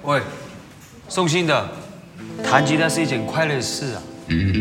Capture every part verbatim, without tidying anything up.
喂，送信的，弹吉他是一件快乐的事啊。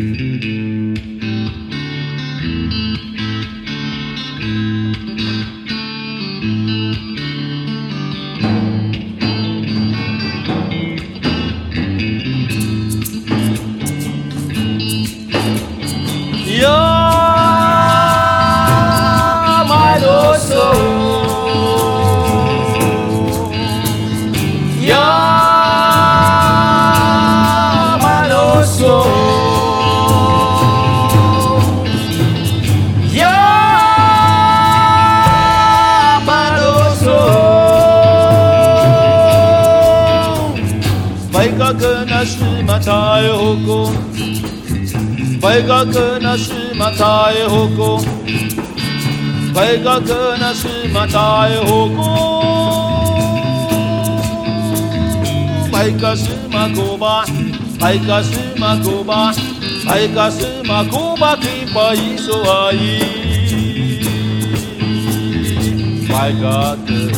白格那是马太后宫，白格那是马太后宫，白格那是马太后宫，白格是马古巴，白格是马古巴，白格是马古巴，给巴伊索阿伊，白格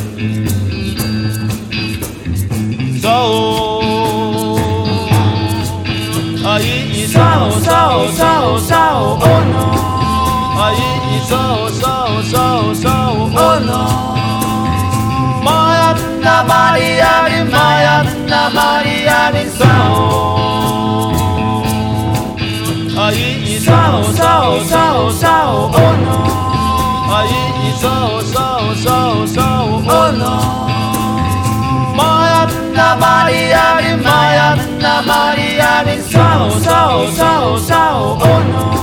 走。Ai sao sao sao sao oh no Ai sao sao sao sao oh no Maya na Maria ni Maya na Maria ni sao Ai sao sao sao sao oh no Ai sao sao sao sao oh no Maya na Maria ni Maya na Maria ni sao sao sao sao oh no